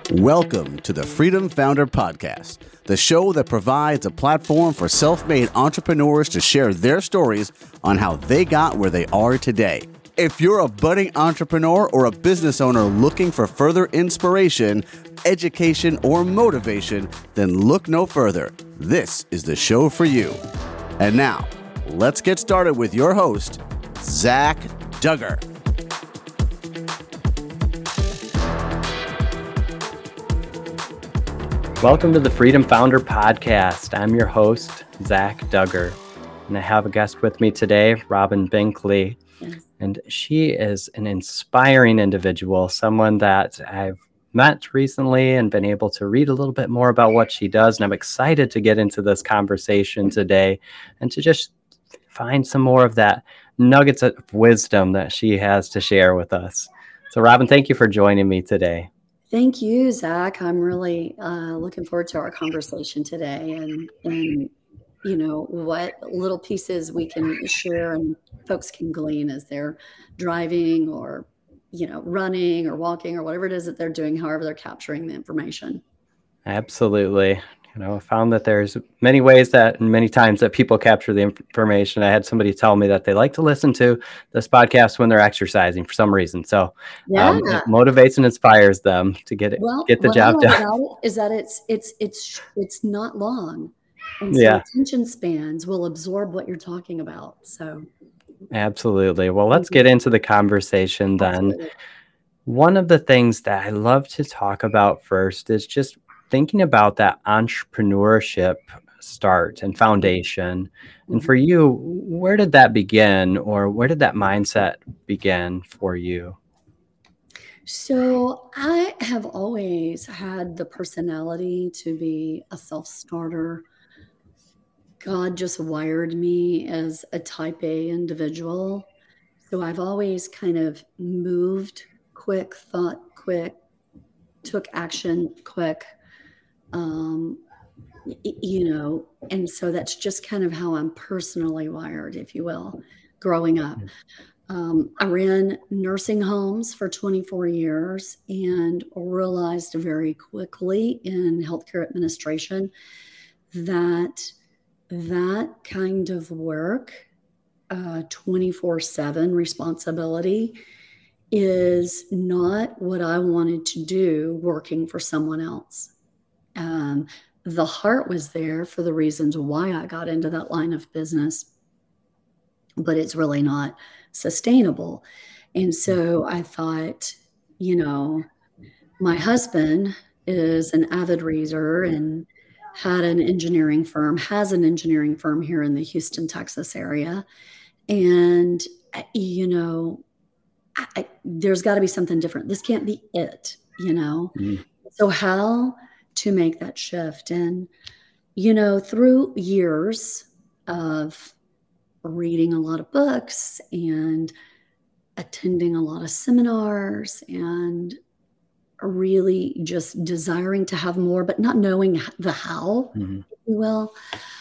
Welcome to the Freedom Founder Podcast, the show that provides a platform for self-made entrepreneurs to share their stories on how they got where they are today. If you're a budding entrepreneur or a business owner looking for further inspiration, education, or motivation, then look no further. This is the show for you. And now, let's get started with your host, Zach Duggar. Welcome to the Freedom Founder Podcast. I'm your host, Zach Duggar, and I have a guest with me today, Robin Binkley. Yes. And she is an inspiring individual, someone that I've met recently and been able to read a little bit more about what she does. And I'm excited to get into this conversation today and to just find some more of that nuggets of wisdom that she has to share with us. So Robin, thank you for joining me today. Thank you, Zach. I'm really looking forward to our conversation today and you know, what little pieces we can share and folks can glean as they're driving or, you know, running or walking or whatever it is that they're doing, however they're capturing the information. Absolutely. You know, I found that there's many ways that and many times that people capture the information. I had somebody tell me that they like to listen to this podcast when they're exercising for some reason. So it motivates and inspires them to get the job done. About it is that it's not long. And so attention spans will absorb what you're talking about. So absolutely. Well, let's get into the conversation then. Absolutely. One of the things that I love to talk about first is just thinking about that entrepreneurship start and foundation. And for you, where did that begin, or where did that mindset begin for you? So I have always had the personality to be a self-starter. God just wired me as a type A individual. So I've always kind of moved quick, thought quick, took action quick. You know, and so that's just kind of how I'm personally wired, if you will, growing up. I ran nursing homes for 24 years and realized very quickly in healthcare administration that kind of work, 24/7 responsibility, is not what I wanted to do working for someone else. The heart was there for the reasons why I got into that line of business, but it's really not sustainable. And so I thought, you know, my husband is an avid reader and has an engineering firm here in the Houston, Texas area. And, you know, there's got to be something different. This can't be it, you know? So how to make that shift? And, you know, through years of reading a lot of books and attending a lot of seminars and really just desiring to have more, but not knowing the how, if you will.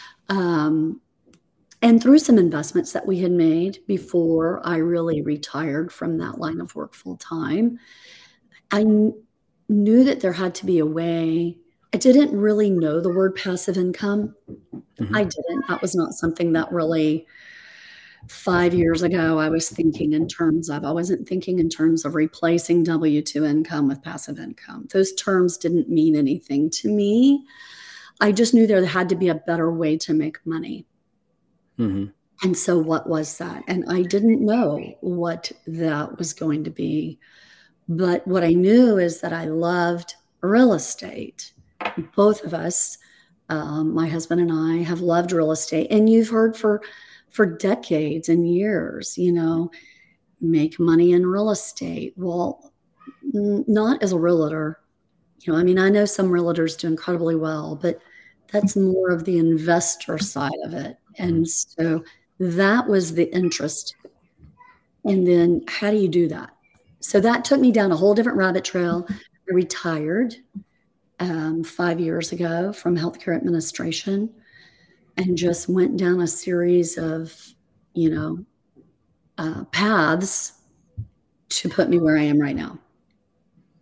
And through some investments that we had made before I really retired from that line of work full time, I knew that there had to be a way. I didn't really know the word passive income. I didn't. That was not something that really 5 years ago I was thinking in terms of. I wasn't thinking in terms of replacing W-2 income with passive income. Those terms didn't mean anything to me. I just knew there had to be a better way to make money. And so what was that? And I didn't know what that was going to be. But what I knew is that I loved real estate. Both of us, my husband and I, have loved real estate. And you've heard for decades and years, you know, make money in real estate. Well, not as a realtor. You know, I mean, I know some realtors do incredibly well, but that's more of the investor side of it. And so that was the interest. And then how do you do that? So that took me down a whole different rabbit trail. I retired 5 years ago from healthcare administration and just went down a series of, you know, paths to put me where I am right now.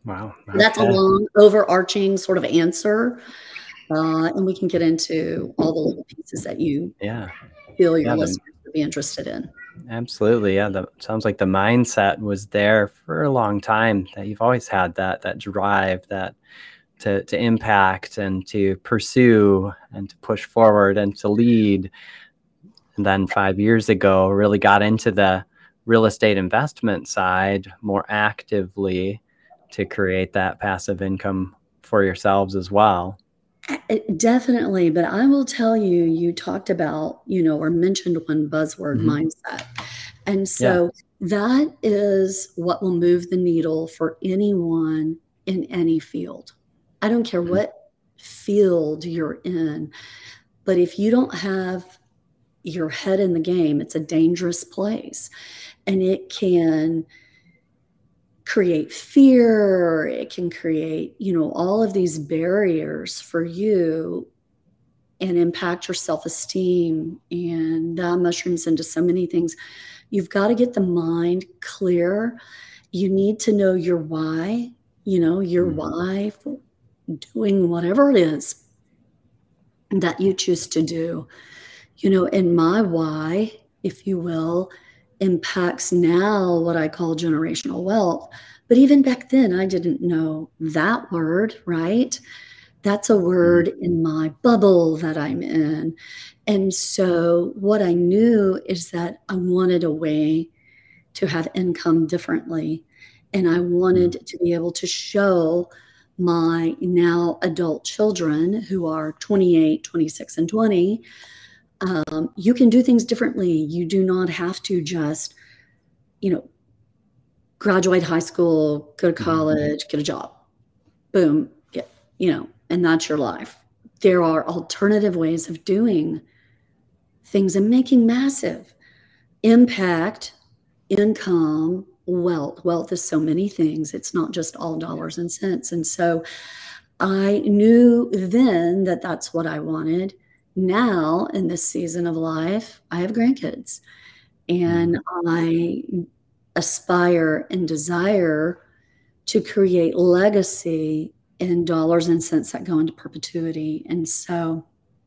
Wow. That's a Okay. long, overarching sort of answer. And we can get into all the little pieces that you Yeah. feel your Yeah. listeners would be interested in. Absolutely. Yeah. Sounds like the mindset was there for a long time, that you've always had that drive, that to impact and to pursue and to push forward and to lead. And then 5 years ago, really got into the real estate investment side more actively to create that passive income for yourselves as well. Definitely, but I will tell you, you talked about, or mentioned one buzzword, Hmm. mindset. And Yeah. so that is what will move the needle for anyone in any field. I don't care Mhm. what field you're in, but if you don't have your head in the game, it's a dangerous place. And it can create fear, it can create, all of these barriers for you and impact your self-esteem, and that mushrooms into so many things. You've got to get the mind clear. You need to know your why, your Mhm. why for doing whatever it is that you choose to do. And my why, if you will, impacts now what I call generational wealth. But even back then, I didn't know that word, right? That's a Mhm. word in my bubble that I'm in. And so what I knew is that I wanted a way to have income differently. And I Mhm. wanted to be able to show my now adult children, who are 28, 26, and 20, you can do things differently. You do not have to just, you know, graduate high school, go to Mhm. college, get a job, boom, get, and that's your life. There are alternative ways of doing things and making massive impact, income, wealth. Wealth is so many things. It's not just all dollars and cents. And so I knew then that that's what I wanted. Now, in this season of life, I have grandkids, Mhm. and I aspire and desire to create legacy in dollars and cents that go into perpetuity. And so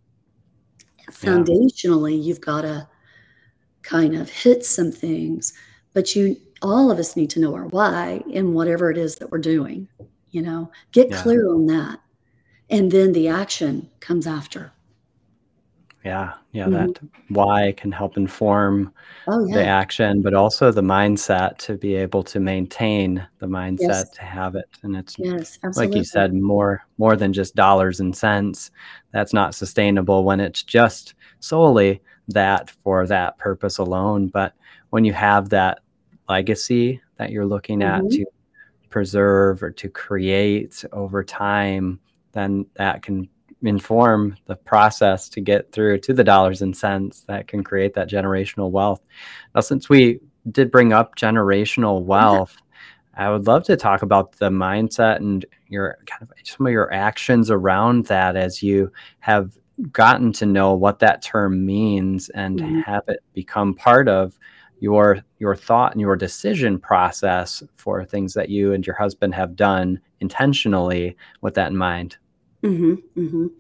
Yeah. foundationally, you've got to kind of hit some things, but all of us need to know our why in whatever it is that we're doing, get Yeah. clear on that. And then the action comes after. Yeah. Yeah. Mhm. That why can help inform Oh, the yeah. action, but also the mindset to be able to maintain the mindset Yes. to have it. And it's Yes, like you absolutely. said, more than just dollars and cents. That's not sustainable when it's just solely that for that purpose alone. But when you have that legacy that you're looking at Mhm. to preserve or to create over time, then that can inform the process to get through to the dollars and cents that can create that generational wealth. Now, since we did bring up generational Yeah. wealth, I would love to talk about the mindset and your kind of some of your actions around that as you have gotten to know what that term means and Mhm. have it become part of your thought and your decision process for things that you and your husband have done intentionally with that in mind. Mhm. Mhm.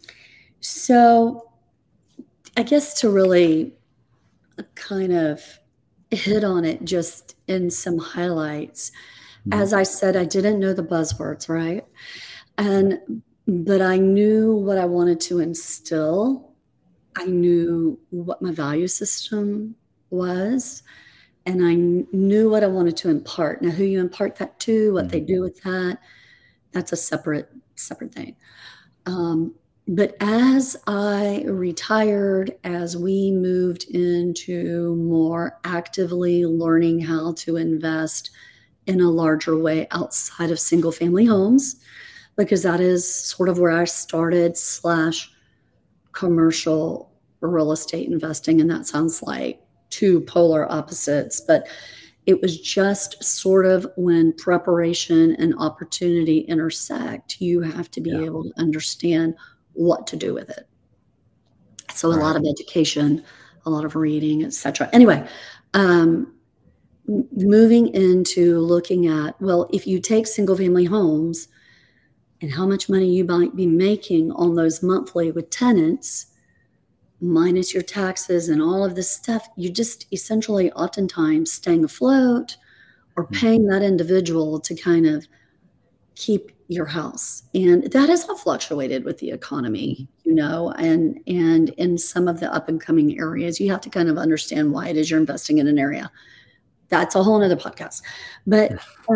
So, I guess to really kind of hit on it just in some highlights. Mhm. As I said, I didn't know the buzzwords, right? And but I knew what I wanted to instill. I knew what my value system was, and I knew what I wanted to impart. Now, who you impart that to, what they Mhm. do with that, that's a separate thing. Um, but as I retired, as we moved into more actively learning how to invest in a larger way outside of single family homes, because that is sort of where I started slash commercial real estate investing. And that sounds like two polar opposites, but it was just sort of when preparation and opportunity intersect, you have to be Yeah. able to understand what to do with it. So a lot Right. of education, a lot of reading, etc. Anyway, um, moving into looking at, well, if you take single family homes and how much money you might be making on those monthly with tenants, minus your taxes and all of this stuff, you just essentially oftentimes staying afloat or paying that individual to kind of keep your house. And that has all fluctuated with the economy, and in some of the up and coming areas, you have to kind of understand why it is you're investing in an area. That's a whole nother podcast. But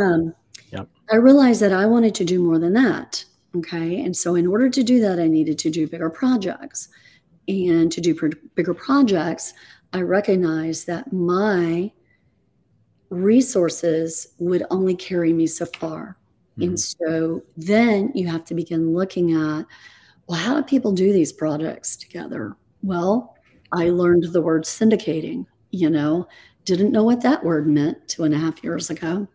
I realized that I wanted to do more than that. Okay. And so in order to do that, I needed to do bigger projects. And to do bigger projects, I recognized that my resources would only carry me so far. And so then you have to begin looking at, well, how do people do these projects together? Well, I learned the word syndicating, didn't know what that word meant 2.5 years ago.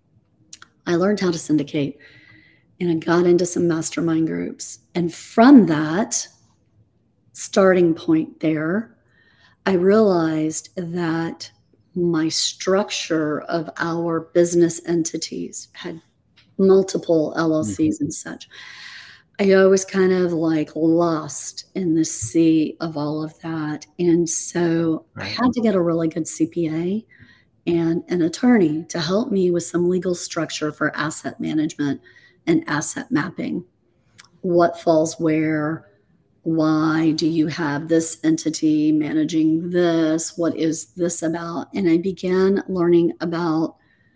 I learned how to syndicate, and I got into some mastermind groups. And from that starting point there, I realized that my structure of our business entities had multiple LLCs and such. I always kind of lost in the sea of all of that. And so I had to get a really good CPA and an attorney to help me with some legal structure for asset management and asset mapping. What falls where? Why do you have this entity managing this? What is this about? And I began learning about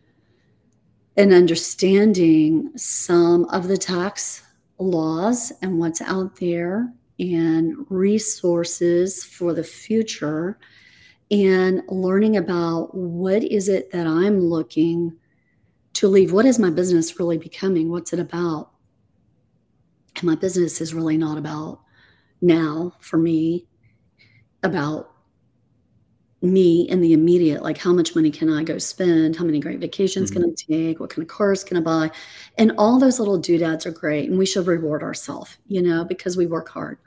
and understanding some of the tax laws and what's out there and resources for the future, and learning about what is it that I'm looking to leave. What is my business really becoming? What's it about? And my business is really not about now for me, about me in the immediate, like how much money can I go spend? How many great vacations can I take? What kind of cars can I buy? And all those little doodads are great. And we should reward ourselves, because we work hard.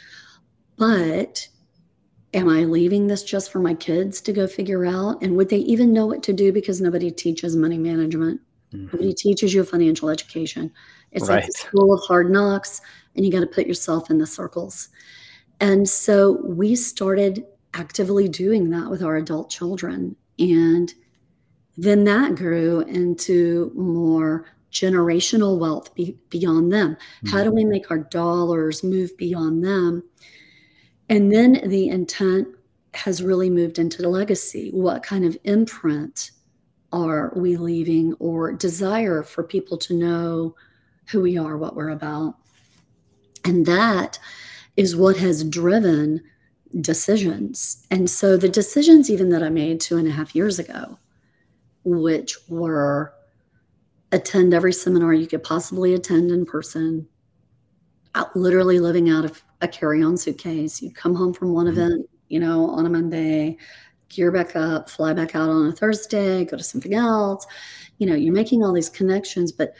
But am I leaving this just for my kids to go figure out? And would they even know what to do? Because nobody teaches money management. Nobody teaches you a financial education. It's like the school of hard knocks, and you got to put yourself in the circles. And so we started actively doing that with our adult children. And then that grew into more generational wealth beyond them. How do we make our dollars move beyond them? And then the intent has really moved into the legacy. What kind of imprint are we leaving, or desire for people to know who we are, what we're about? And that is what has driven decisions. And so the decisions even that I made 2.5 years ago, which were attend every seminar you could possibly attend in person, literally living out of a carry-on suitcase. You come home from one event, on a Monday, gear back up, fly back out on a Thursday, go to something else. You're making all these connections, but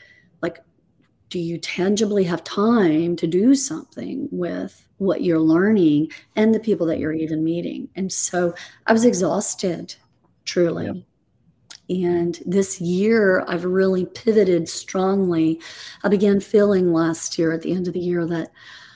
do you tangibly have time to do something with what you're learning and the people that you're even meeting? And so I was exhausted, truly. Yep. And this year, I've really pivoted strongly. I began feeling last year at the end of the year that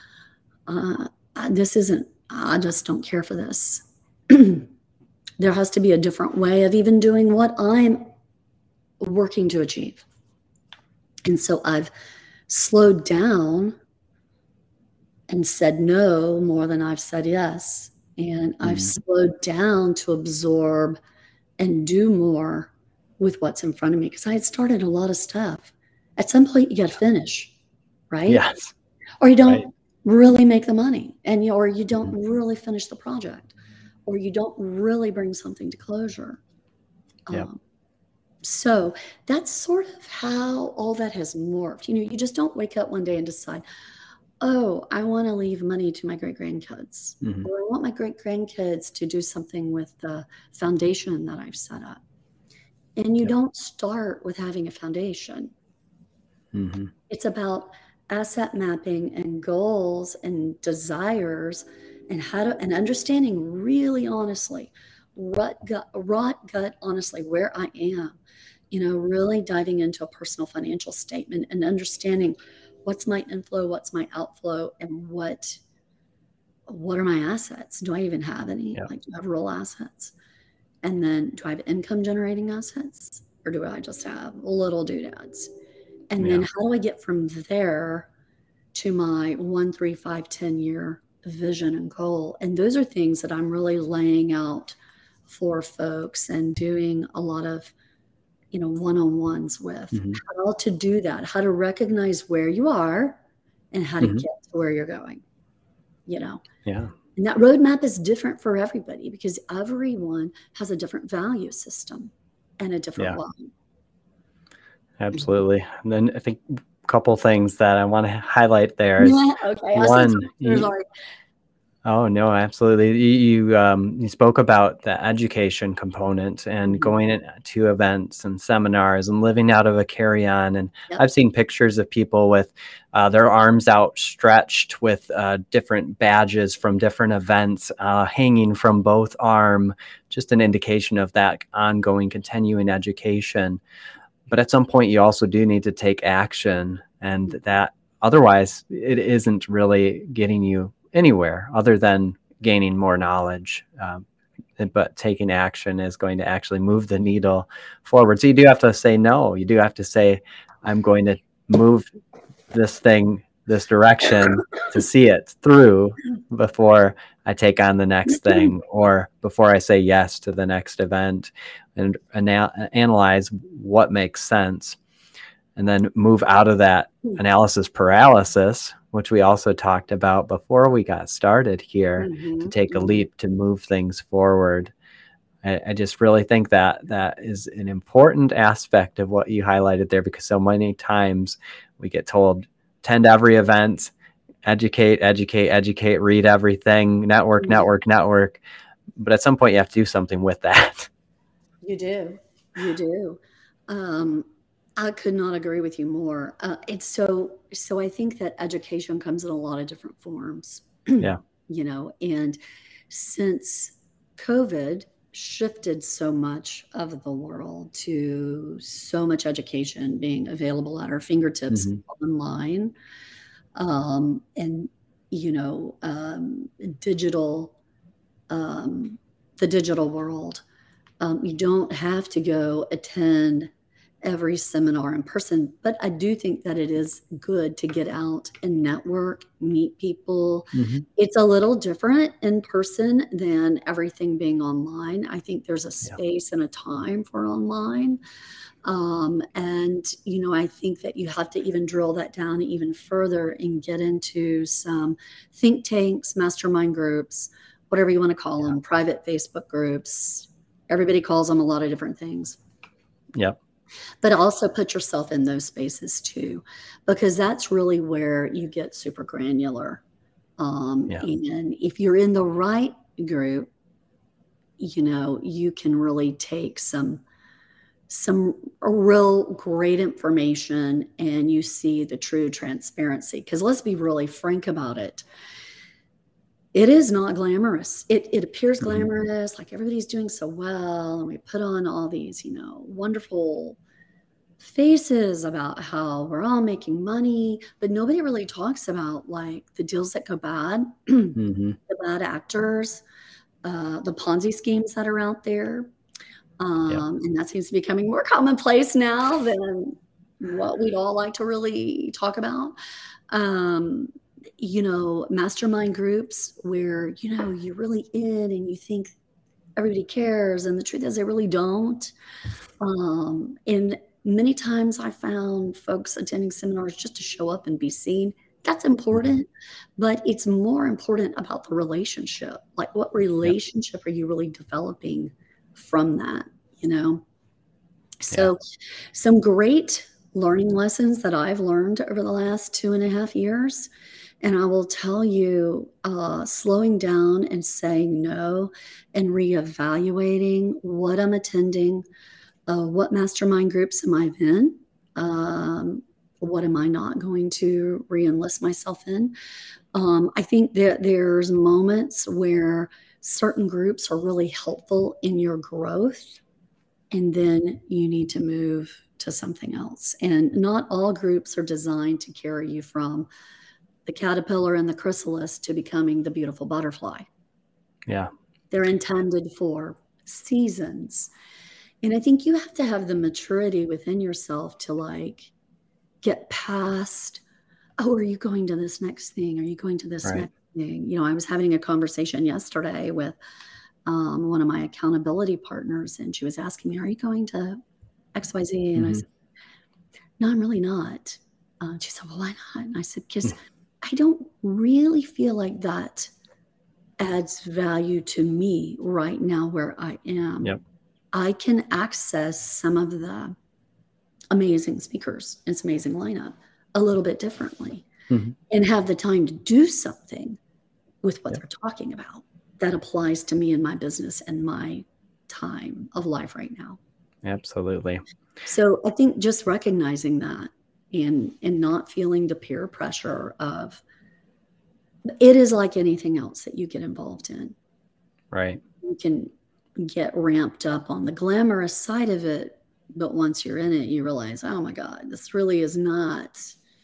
I just don't care for this. There has to be a different way of even doing what I'm working to achieve. And so I've slowed down and said no more than I've said yes. And I've slowed down to absorb and do more with what's in front of me, because I had started a lot of stuff. At some point, you got to finish, right? Yes. Or you don't really make the money, or you don't really finish the project, or you don't really bring something to closure. Yep. So that's sort of how all that has morphed. You just don't wake up one day and decide, oh, I want to leave money to my great-grandkids, or I want my great-grandkids to do something with the foundation that I've set up. And you don't start with having a foundation. It's about asset mapping and goals and desires, and and understanding really honestly, rot gut, honestly, where I am, really diving into a personal financial statement and understanding what's my inflow, what's my outflow, and what are my assets? Do I even have any? Yeah. Like, do I have real assets? And then do I have income generating assets, or do I just have little doodads? And then how do I get from there to my 1, 3, 5, 10-year vision and goal? And those are things that I'm really laying out for folks and doing a lot of, one-on-ones with. How to do that, how to recognize where you are and how to get to where you're going, Yeah. And that roadmap is different for everybody because everyone has a different value system and a different why. Absolutely. And then I think a couple things that I want to highlight there is okay. one. Oh no, absolutely. You spoke about the education component and going to events and seminars and living out of a carry-on. And I've seen pictures of people with their arms outstretched with different badges from different events hanging from both arm, just an indication of that ongoing continuing education. But at some point, you also do need to take action, and that otherwise it isn't really getting you anywhere other than gaining more knowledge. But taking action is going to actually move the needle forward. So you do have to say no. You do have to say, I'm going to move this direction to see it through before I take on the next thing, or before I say yes to the next event, and analyze what makes sense, and then move out of that analysis paralysis, which we also talked about before we got started here, to take a leap to move things forward. I just really think that is an important aspect of what you highlighted there, because so many times we get told, attend every event, educate, read everything, network. But at some point you have to do something with that. You do. I could not agree with you more. It's so I think that education comes in a lot of different forms. And since COVID shifted so much of the world to so much education being available at our fingertips online, and digital, the digital world. You don't have to go attend every seminar in person, but I do think that it is good to get out and network, meet people. It's a little different in person than everything being online. I think there's a space and a time for online. And, I think that you have to even drill that down even further and get into some think tanks, mastermind groups, whatever you want to call them, private Facebook groups. Everybody calls them a lot of different things. But also put yourself in those spaces too, because that's really where you get super granular. And if you're in the right group, you can really take some real great information, and you see the true transparency. Because let's be really frank about it. It is not glamorous. It appears glamorous, like everybody's doing so well, and we put on all these, wonderful faces about how we're all making money, but nobody really talks about like the deals that go bad, the bad actors, the Ponzi schemes that are out there. And that seems to be becoming more commonplace now than what we'd all like to really talk about. Mastermind groups where, you're really in and you think everybody cares, and the truth is they really don't. And many times I found folks attending seminars just to show up and be seen. That's important, but it's more important about the relationship. Like, what relationship are you really developing from that, So some great learning lessons that I've learned over the last 2.5 years. And I will tell you, slowing down and saying no and reevaluating what I'm attending, what mastermind groups am I in, what am I not going to re-enlist myself in. I think that there's moments where certain groups are really helpful in your growth, and then you need to move to something else. And not all groups are designed to carry you from the caterpillar and the chrysalis to becoming the beautiful butterfly. Yeah. They're intended for seasons. And I think you have to have the maturity within yourself to like get past, oh, are you going to this next thing? Are you going to this Right. next thing? You know, I was having a conversation yesterday with one of my accountability partners, and she was asking me, are you going to XYZ? And I said, no, I'm really not. She said, well, why not? And I said, because I don't really feel like that adds value to me right now where I am. Yep. I can access some of the amazing speakers and some amazing lineup a little bit differently and have the time to do something with what they're talking about that applies to me and my business and my time of life right now. Absolutely. So I think just recognizing that and not feeling the peer pressure of, it is like anything else that you get involved in. Right. You can get ramped up on the glamorous side of it, but once you're in it, you realize, oh my God, this really is not,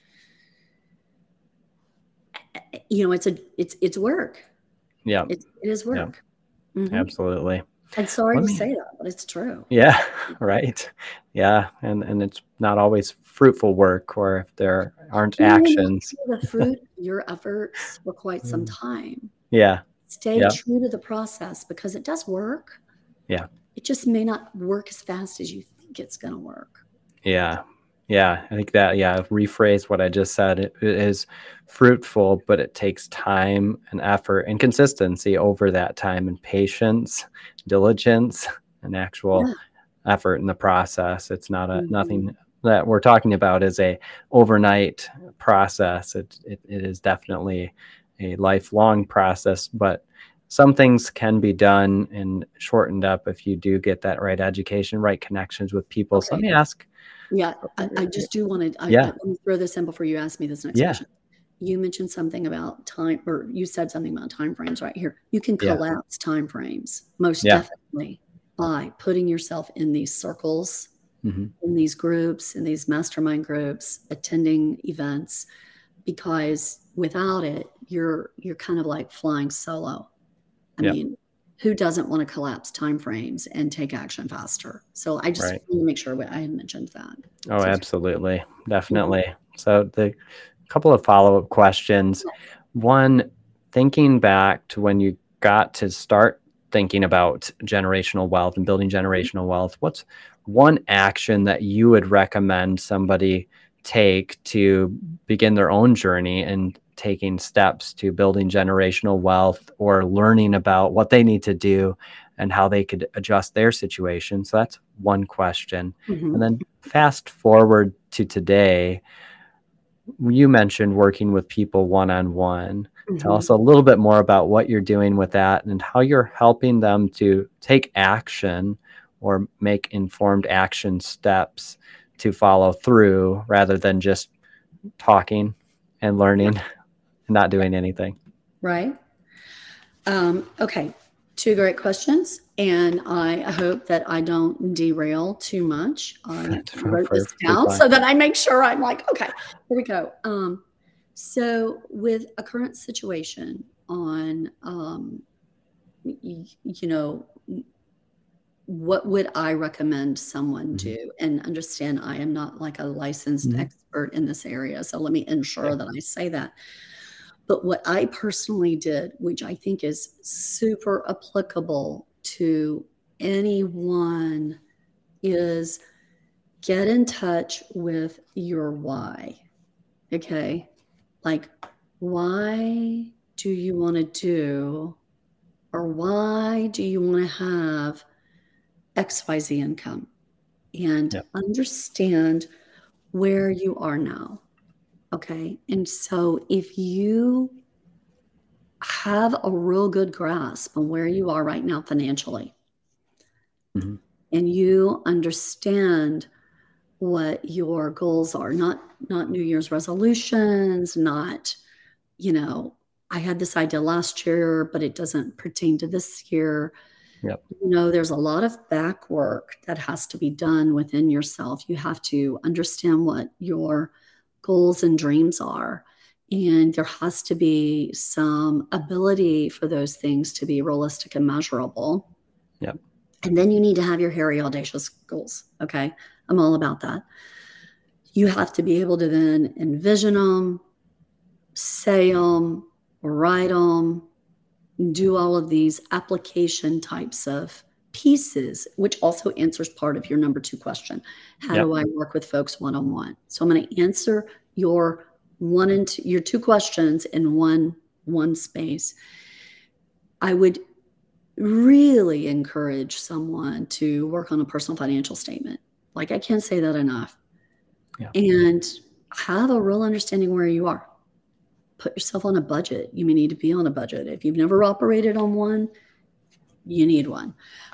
you know, it's work. Yeah. It is work. Yeah. Absolutely. I'm sorry to say that, but it's true. Yeah. Right. Yeah. And it's not always fruitful work, or if there aren't actions. The fruit of your efforts for quite some time. Yeah. Stay true to the process because it does work. Yeah. It just may not work as fast as you think it's going to work. Yeah. Yeah. I think that, rephrase what I just said. It is fruitful, but it takes time and effort and consistency over that time, and patience, diligence, and actual effort in the process. It's not nothing that we're talking about is a overnight process. It is definitely a lifelong process, but some things can be done and shortened up if you do get that right education, right connections with people. So let me ask. Yeah, I just do want to, let me throw this in before you ask me this next question. You mentioned something about time, or you said something about time frames right here. You can collapse time frames most definitely by putting yourself in these circles, in these groups, in these mastermind groups, attending events, because without it, you're kind of like flying solo. I mean, who doesn't want to collapse timeframes and take action faster? So I just want to make sure I had mentioned that. Oh, absolutely. Definitely. So the couple of follow-up questions. One, thinking back to when you got to start thinking about generational wealth and building generational wealth, what's one action that you would recommend somebody take to begin their own journey and taking steps to building generational wealth, or learning about what they need to do and how they could adjust their situation? So that's one question. And then fast forward to today, you mentioned working with people one-on-one. Tell us a little bit more about what you're doing with that and how you're helping them to take action or make informed action steps to follow through, rather than just talking and learning and not doing anything. Right. Okay. Two great questions. And I hope that I don't derail too much. I wrote this down so that I make sure I'm like, okay, here we go. So with a current situation on, what would I recommend someone do? And understand I am not like a licensed expert in this area. So let me ensure that I say that. But what I personally did, which I think is super applicable to anyone, is get in touch with your why. Okay? Like, why do you want to do, or why do you want to have XYZ income? And understand where you are now. Okay. And so if you have a real good grasp on where you are right now financially, and you understand what your goals are, not New Year's resolutions, not, I had this idea last year, but it doesn't pertain to this year. Yep. There's a lot of back work that has to be done within yourself. You have to understand what your goals and dreams are. And there has to be some ability for those things to be realistic and measurable. Yep. And then you need to have your hairy, audacious goals. Okay. I'm all about that. You have to be able to then envision them, say them, write them, do all of these application types of pieces, which also answers part of your number 2 question. How do I work with folks one-on-one? So I'm going to answer your 1 and 2, your 2 questions in one space. I would really encourage someone to work on a personal financial statement. Like, I can't say that enough. Yeah. And have a real understanding where you are. Put yourself on a budget. You may need to be on a budget. If you've never operated on one, you need one.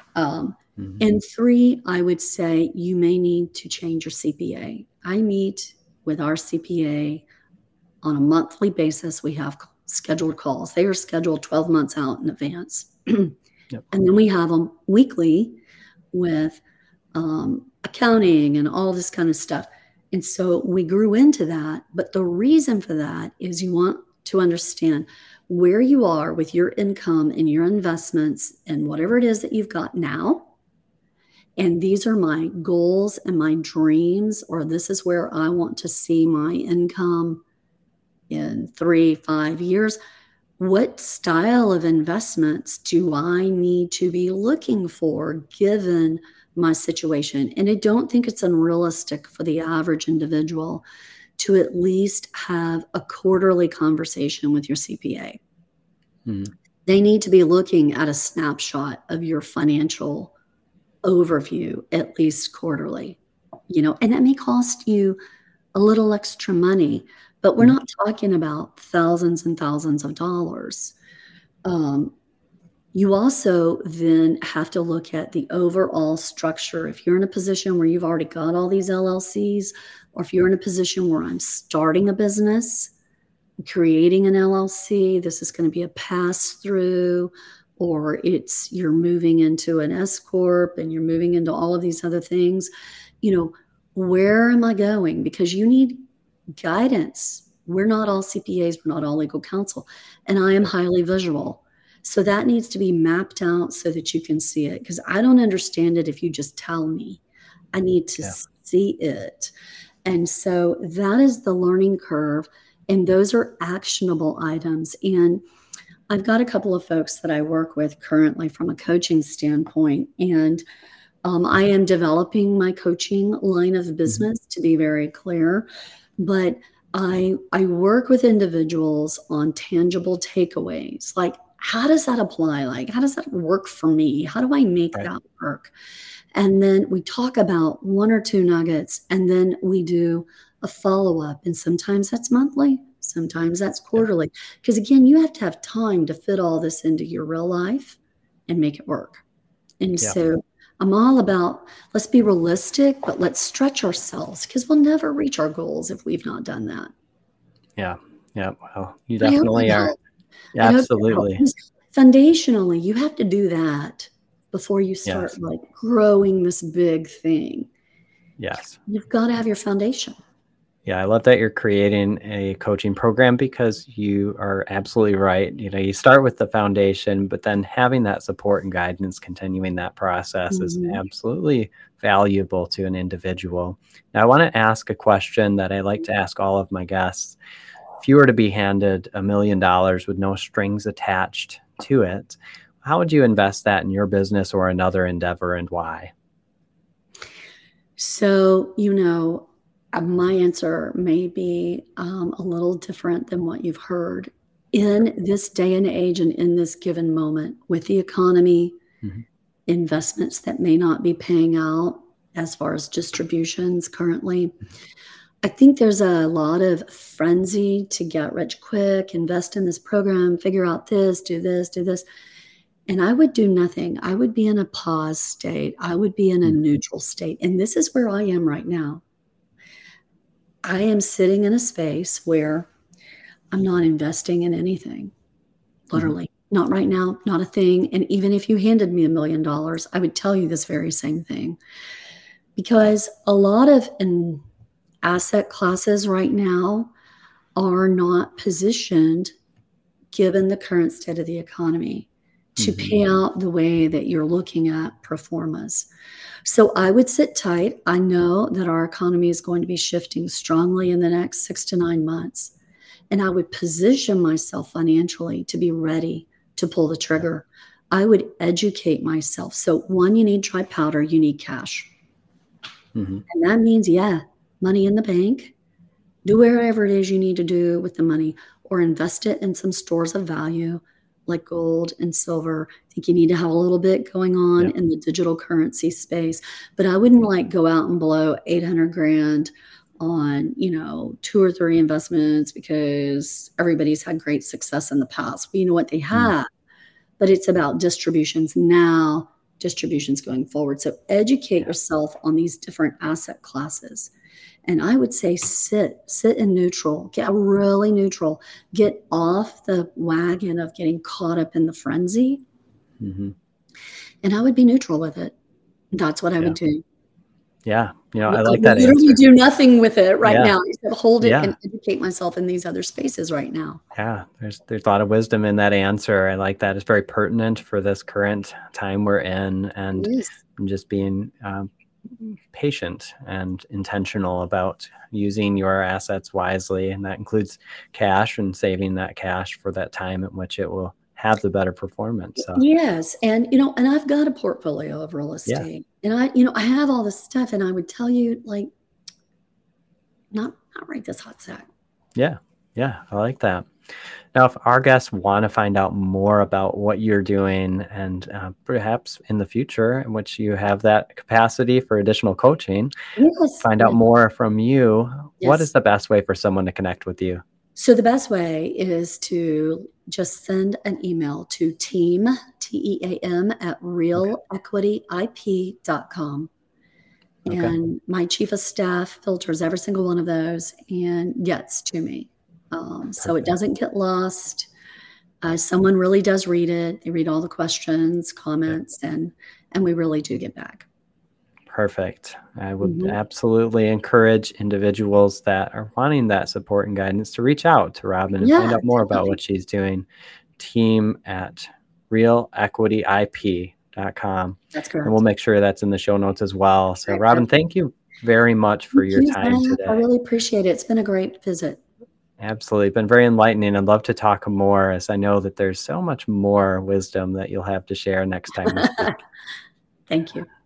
And 3, I would say you may need to change your CPA. I meet with our CPA on a monthly basis. We have scheduled calls. They are scheduled 12 months out in advance. And then we have them weekly with accounting and all this kind of stuff. And so we grew into that. But the reason for that is you want to understand where you are with your income and your investments and whatever it is that you've got now. And these are my goals and my dreams, or this is where I want to see my income in 3-5 years. What style of investments do I need to be looking for given my situation? And I don't think it's unrealistic for the average individual to at least have a quarterly conversation with your CPA. They need to be looking at a snapshot of your financial overview, at least quarterly, and that may cost you a little extra money, but we're not talking about thousands and thousands of dollars. You also then have to look at the overall structure. If you're in a position where you've already got all these LLCs, or if you're in a position where I'm starting a business, creating an LLC, this is going to be a pass-through, or you're moving into an S Corp and you're moving into all of these other things, where am I going? Because you need guidance. We're not all CPAs, we're not all legal counsel, and I am highly visual. So that needs to be mapped out so that you can see it, because I don't understand it if you just tell me. I need to see it. And so that is the learning curve, and those are actionable items. And I've got a couple of folks that I work with currently from a coaching standpoint, and I am developing my coaching line of business, to be very clear, but I work with individuals on tangible takeaways. Like, how does that apply? Like, how does that work for me? How do I make that work? And then we talk about 1 or 2 nuggets, and then we do a follow-up. And sometimes that's monthly, sometimes that's quarterly. Because again, you have to have time to fit all this into your real life and make it work. And so I'm all about, let's be realistic, but let's stretch ourselves, because we'll never reach our goals if we've not done that. Yeah. Well, you definitely are. Yeah, absolutely. Foundationally, you have to do that before you start growing this big thing. Yes. You've got to have your foundation. Yeah, I love that you're creating a coaching program, because you are absolutely right. You start with the foundation, but then having that support and guidance, continuing that process is absolutely valuable to an individual. Now, I want to ask a question that I like to ask all of my guests. If you were to be handed $1 million with no strings attached to it, how would you invest that in your business or another endeavor, and why? So, my answer may be a little different than what you've heard. In this day and age and in this given moment, with the economy, investments that may not be paying out as far as distributions currently, I think there's a lot of frenzy to get rich quick, invest in this program, figure out this, do this, do this. And I would do nothing. I would be in a pause state. I would be in a neutral state. And this is where I am right now. I am sitting in a space where I'm not investing in anything. literally. Not right now, not a thing. And even if you handed me $1 million, I would tell you this very same thing. Because a lot of asset classes right now are not positioned, given the current state of the economy, to pay out the way that you're looking at performance. So I would sit tight. I know that our economy is going to be shifting strongly in the next 6 to 9 months. And I would position myself financially to be ready to pull the trigger. I would educate myself. So one, you need dry powder, you need cash. And that means, money in the bank. Do whatever it is you need to do with the money, or invest it in some stores of value like gold and silver. I think you need to have a little bit going on in the digital currency space, but I wouldn't go out and blow 800 grand on, 2 or 3 investments because everybody's had great success in the past. Well, you know what, they have, but it's about distributions now, distributions going forward. So educate yourself on these different asset classes. And I would say sit in neutral, get really neutral, get off the wagon of getting caught up in the frenzy. And I would be neutral with it. That's what I would do. Yeah. I like that answer. Literally do nothing with it right now. Except hold it and educate myself in these other spaces right now. Yeah. There's a lot of wisdom in that answer. I like that. It's very pertinent for this current time we're in, and just being patient and intentional about using your assets wisely. And that includes cash and saving that cash for that time in which it will have the better performance. So. Yes. And, and I've got a portfolio of real estate and I have all this stuff, and I would tell you not right this hot sec. Yeah. Yeah. I like that. Now, if our guests want to find out more about what you're doing, and perhaps in the future in which you have that capacity for additional coaching, find out more from you, what is the best way for someone to connect with you? So the best way is to just send an email to team, TEAM, at realequityip.com. And my chief of staff filters every single one of those and gets to me. So it doesn't get lost. Someone really does read it. They read all the questions, comments, and we really do get back. Perfect. I would absolutely encourage individuals that are wanting that support and guidance to reach out to Robin and find out more about what she's doing. Team at realequityip.com. That's correct. And we'll make sure that's in the show notes as well. So Robin, thank you very much for your time today. I really appreciate it. It's been a great visit. Absolutely. Been very enlightening. I'd love to talk more, as I know that there's so much more wisdom that you'll have to share next time we speak. Thank you.